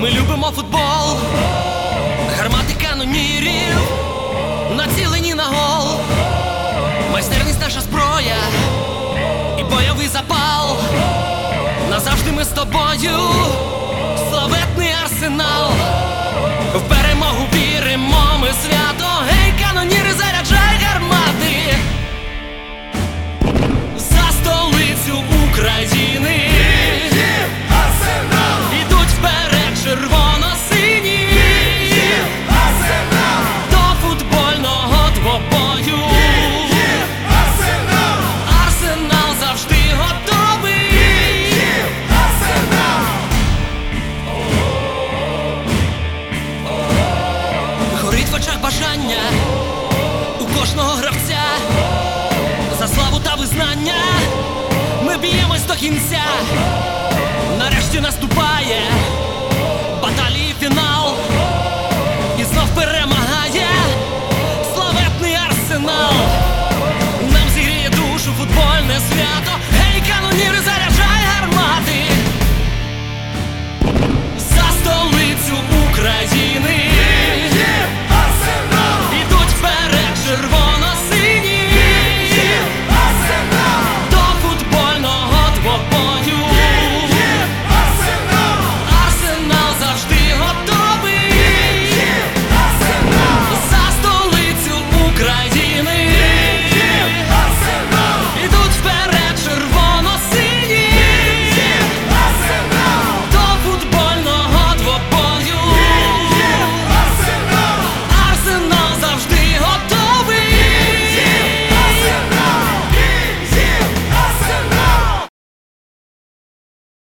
Ми любимо футбол, гармати канонірів, націлені на гол. Майстерність наша зброя і бойовий запал. Назавжди ми з тобою, славетний Арсенал. В перемогу віримо, ми свято. Гей, каноніри, заряджай гармати за столицю України. Ідуть вперед червоно-сині до футбольного двобою. Арсенал завжди готовий. Горить в очах бажання у кожного гравця за славу та визнання. Ми б'ємось до кінця. Нарешті наступає